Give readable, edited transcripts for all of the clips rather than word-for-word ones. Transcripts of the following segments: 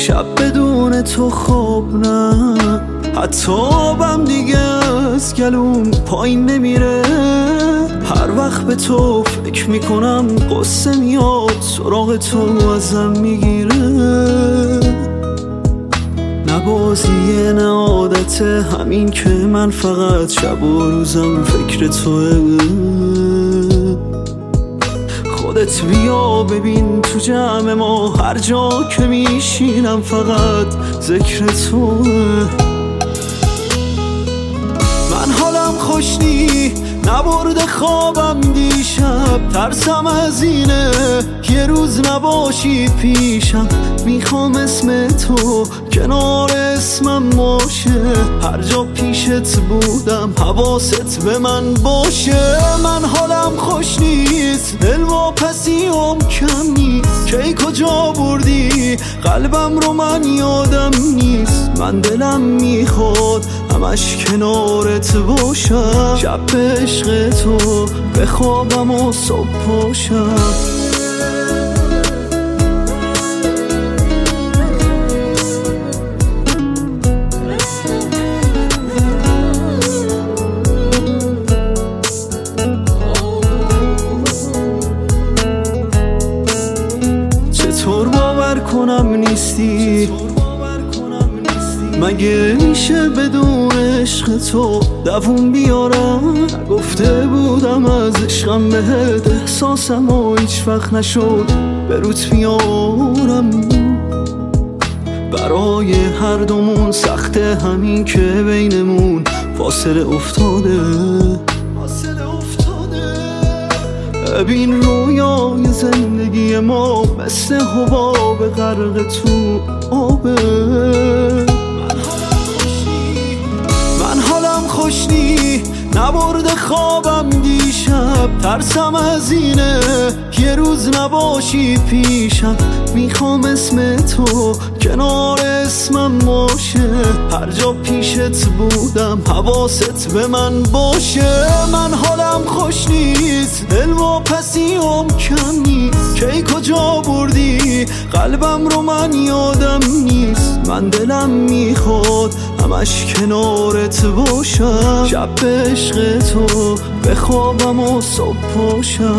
شب بدون تو خواب نه، حتی آبم دیگه از گلوم پایین نمیره. هر وقت به تو فکر میکنم قصه میاد سراغ تو ازم میگیره. نه بازیه نه عادته، همین که من فقط شب و روزم فکر توه. خودت بیا ببین تو جمع ما، هر جا که میشینم فقط ذکر توه. من حالم خوش نی، نبرده خوابم دیشب، ترسم از اینه یه روز نباشی پیشم. میخوام اسم تو کنار اسمم باشه، هر جا پیشت بودم حواست به من باشه. من حالم خوش نیست، دلواپسیم کم نیست، کی کجا بردی قلبم رو من یادم نیست. من دلم میخواد همش کنارت باشم، شب به عشق تو بخوابم و صبح پاشم. چطور باور کنم نیستی؟ مگه میشه بدون عشق تو دووم بیارم؟ گفته بودم از عشقم بهت، احساسم و هیچ وقت نشد به روت بیارم. برای هر دومون سخته همین که بینمون فاصله افتاده. ببین رویای زندگی ما مثل حباب غرق تو آبه. من حالم خوش نی، نبرده خوابم دیشب، ترسم از اینه یه روز نباشی پیشم. میخوام اسم تو کنار اسمم باشه، هر جا پیشت بودم حواست به من باشه. من حالم خوش نیست، دلواپسیم کم نیست، کی کجا بردی قلبم رو من یادم نیست. من دلم میخواد همش کنارت باشم، شب به عشق تو بخوابم و صبح پاشم.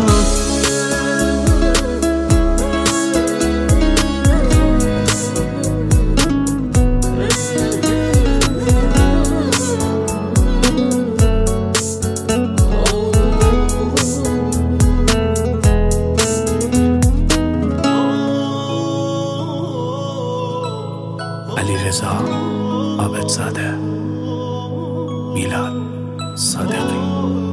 علیرضا عابدزاده، میلاد صادقی.